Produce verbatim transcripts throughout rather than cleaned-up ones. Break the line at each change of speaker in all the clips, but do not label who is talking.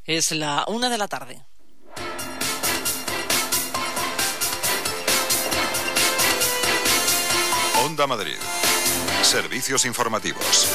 Es la una de la tarde.
Onda Madrid. Servicios informativos.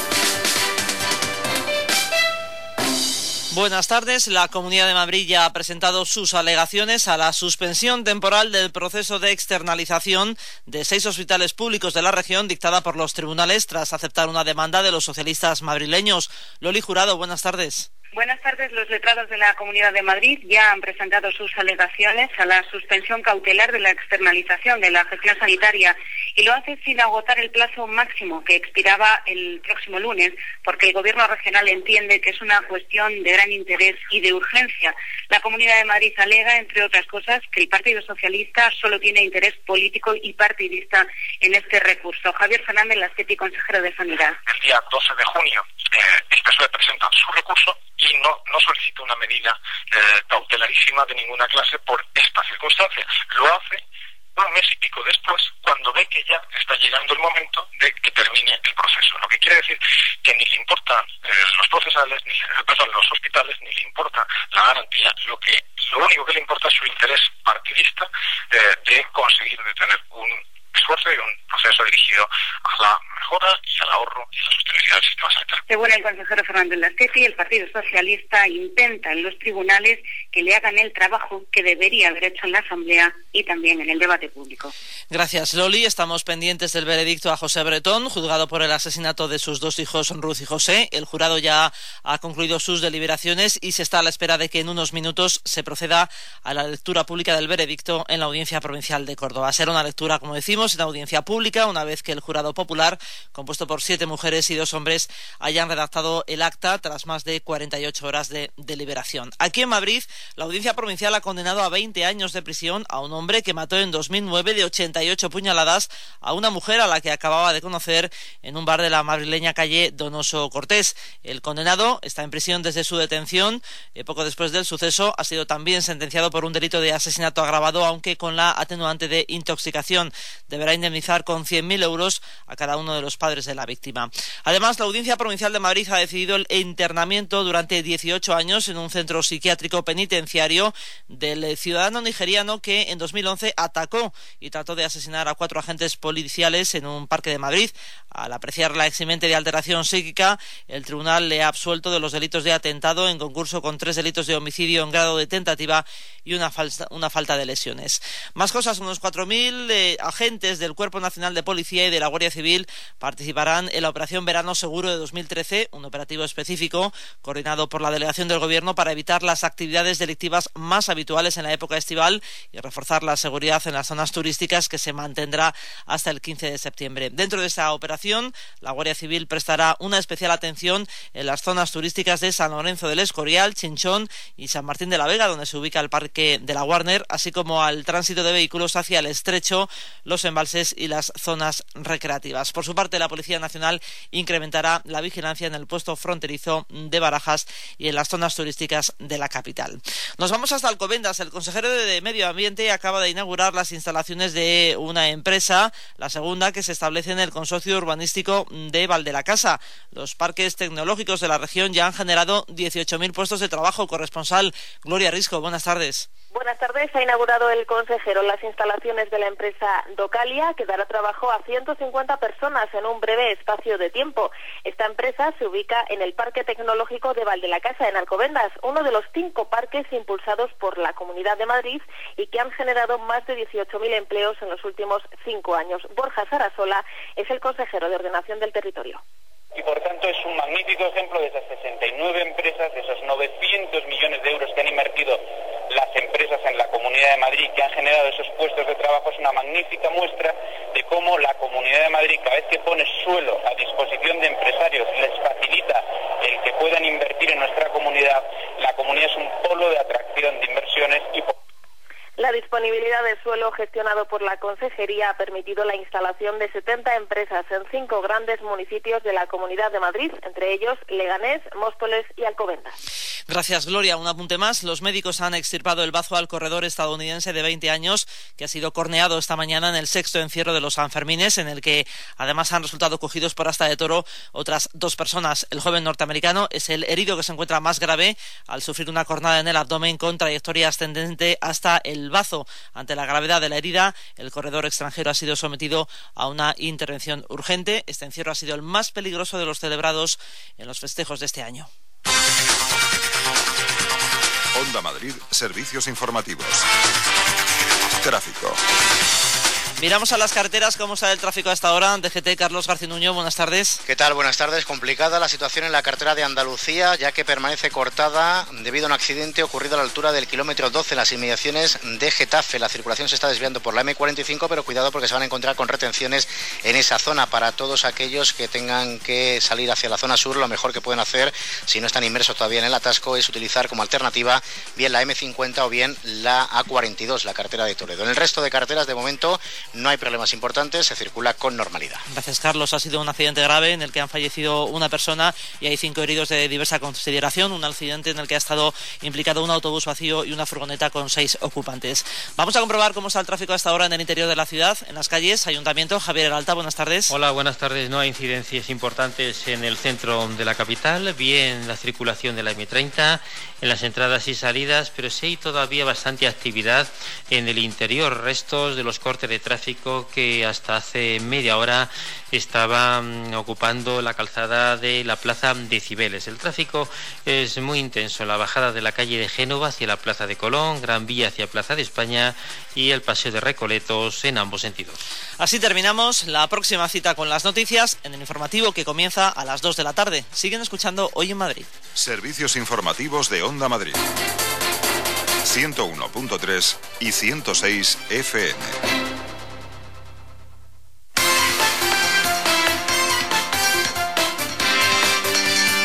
Buenas tardes. La Comunidad de Madrid ya ha presentado sus alegaciones a la suspensión temporal del proceso de externalización de seis hospitales públicos de la región dictada por los tribunales tras aceptar una demanda de los socialistas madrileños. Loli Jurado, buenas tardes.
Buenas tardes. Los letrados de la Comunidad de Madrid ya han presentado sus alegaciones a la suspensión cautelar de la externalización de la gestión sanitaria y lo hace sin agotar el plazo máximo que expiraba el próximo lunes, porque el Gobierno regional entiende que es una cuestión de gran interés y de urgencia. La Comunidad de Madrid alega, entre otras cosas, que el Partido Socialista solo tiene interés político y partidista en este recurso. Javier Fernández Lasqueti, consejero de Sanidad.
El día doce de junio, eh, el P S O E presenta su recurso y no, no solicita una medida eh, cautelarísima de ninguna clase por esta circunstancia. Lo hace un mes y pico después, cuando ve que ya está llegando el momento de que termine el proceso. Lo que quiere decir que ni le importan eh, los procesales, ni eh, perdón, los hospitales, ni le importa la garantía. Lo que lo único que le importa es su interés partidista eh, de conseguir de tener un esfuerzo y un proceso dirigido a la mejora y al ahorro y a la sostenibilidad del sistema sanitario.
Según el consejero Fernández Lasqueti, el Partido Socialista intenta en los tribunales que le hagan el trabajo que debería haber hecho en la Asamblea y también en el debate público.
Gracias, Loli. Estamos pendientes del veredicto a José Bretón, juzgado por el asesinato de sus dos hijos, Ruth y José. El jurado ya ha concluido sus deliberaciones y se está a la espera de que en unos minutos se proceda a la lectura pública del veredicto en la Audiencia Provincial de Córdoba. Será una lectura, como decimos, en audiencia pública, una vez que el jurado popular, compuesto por siete mujeres y dos hombres, hayan redactado el acta tras más de cuarenta y ocho horas de deliberación. Aquí en Madrid, la Audiencia Provincial ha condenado a veinte años de prisión a un hombre que mató en dos mil nueve de ochenta y ocho puñaladas a una mujer a la que acababa de conocer en un bar de la madrileña calle Donoso Cortés. El condenado está en prisión desde su detención. Eh, poco después del suceso ha sido también sentenciado por un delito de asesinato agravado, aunque con la atenuante de intoxicación. Deberá indemnizar con cien mil euros a cada uno de los padres de la víctima. Además, la Audiencia Provincial de Madrid ha decidido el internamiento durante dieciocho años en un centro psiquiátrico penitenciario del ciudadano nigeriano que en dos mil once atacó y trató de asesinar a cuatro agentes policiales en un parque de Madrid. Al apreciar la eximente de alteración psíquica, el tribunal le ha absuelto de los delitos de atentado en concurso con tres delitos de homicidio en grado de tentativa y una, falsa, una falta de lesiones. Más cosas, unos cuatro mil eh, agentes del Cuerpo Nacional de Policía y de la Guardia Civil participarán en la Operación Verano Seguro de dos mil trece, un operativo específico coordinado por la Delegación del Gobierno para evitar las actividades delictivas más habituales en la época estival y reforzar la seguridad en las zonas turísticas, que se mantendrá hasta el quince de septiembre. Dentro de esta operación, la Guardia Civil prestará una especial atención en las zonas turísticas de San Lorenzo del Escorial, Chinchón y San Martín de la Vega, donde se ubica el Parque de la Warner, así como al tránsito de vehículos hacia el Estrecho, los embalses y las zonas recreativas. Por su parte, la Policía Nacional incrementará la vigilancia en el puesto fronterizo de Barajas y en las zonas turísticas de la capital. Nos vamos hasta Alcobendas. El consejero de Medio Ambiente acaba de inaugurar las instalaciones de una empresa, la segunda que se establece en el consorcio urbanístico de Valdelacasa. Los parques tecnológicos de la región ya han generado dieciocho mil puestos de trabajo. Corresponsal Gloria Risco, buenas tardes.
Buenas tardes. Ha inaugurado el consejero las instalaciones de la empresa Docalia, que dará trabajo a ciento cincuenta personas en un breve espacio de tiempo. Esta empresa se ubica en el Parque Tecnológico de Valdelacasa, en Alcobendas, uno de los cinco parques impulsados por la Comunidad de Madrid y que han generado más de dieciocho mil empleos en los últimos cinco años. Borja Sarasola es el consejero de Ordenación del Territorio.
Y por tanto es un magnífico ejemplo de esas sesenta y nueve empresas, de esos novecientos millones de euros que han invertido las empresas en la Comunidad de Madrid, que han generado esos puestos de trabajo. Es una magnífica muestra de cómo la Comunidad de Madrid, cada vez que pone suelo a disposición de empresarios, les facilita el que puedan invertir en nuestra comunidad. La comunidad es un polo de atracción de inversiones y
La disponibilidad de suelo gestionado por la Consejería ha permitido la instalación de setenta empresas en cinco grandes municipios de la Comunidad de Madrid, entre ellos Leganés, Móstoles y Alcobendas.
Gracias, Gloria. Un apunte más. Los médicos han extirpado el bazo al corredor estadounidense de veinte años que ha sido corneado esta mañana en el sexto encierro de los Sanfermines, en el que además han resultado cogidos por asta de toro otras dos personas. El joven norteamericano es el herido que se encuentra más grave al sufrir una cornada en el abdomen con trayectoria ascendente hasta el bazo. Ante la gravedad de la herida, el corredor extranjero ha sido sometido a una intervención urgente. Este encierro ha sido el más peligroso de los celebrados en los festejos de este año.
Onda Madrid, servicios informativos. Tráfico.
Miramos a las carreteras, cómo está el tráfico a esta hora. D G T, Carlos García Nuño, buenas tardes.
¿Qué tal? Buenas tardes. Complicada la situación en la carretera de Andalucía, ya que permanece cortada debido a un accidente ocurrido a la altura del kilómetro doce en las inmediaciones de Getafe. La circulación se está desviando por la eme cuarenta y cinco, pero cuidado porque se van a encontrar con retenciones en esa zona. Para todos aquellos que tengan que salir hacia la zona sur, lo mejor que pueden hacer, si no están inmersos todavía en el atasco, es utilizar como alternativa bien la eme cincuenta o bien la a cuarenta y dos, la carretera de Toledo. En el resto de carreteras, de momento, no hay problemas importantes, se circula con normalidad.
Gracias, Carlos. Ha sido un accidente grave en el que han fallecido una persona y hay cinco heridos de diversa consideración. Un accidente en el que ha estado implicado un autobús vacío y una furgoneta con seis ocupantes. Vamos a comprobar cómo está el tráfico a esta hora en el interior de la ciudad, en las calles. Ayuntamiento, Javier Heralta, buenas tardes.
Hola, buenas tardes. No hay incidencias importantes en el centro de la capital, bien la circulación de la eme treinta, en las entradas y salidas, pero sí hay todavía bastante actividad en el interior, restos de los cortes de tráfico que hasta hace media hora estaban ocupando la calzada de la plaza de Cibeles. El tráfico es muy intenso en la bajada de la calle de Génova hacia la plaza de Colón, Gran Vía hacia Plaza de España y el paseo de Recoletos en ambos sentidos.
Así terminamos la próxima cita con las noticias en el informativo que comienza a las dos de la tarde. Siguen escuchando Hoy en Madrid.
Servicios informativos de Onda Madrid. ciento uno punto tres y ciento seis efe eme.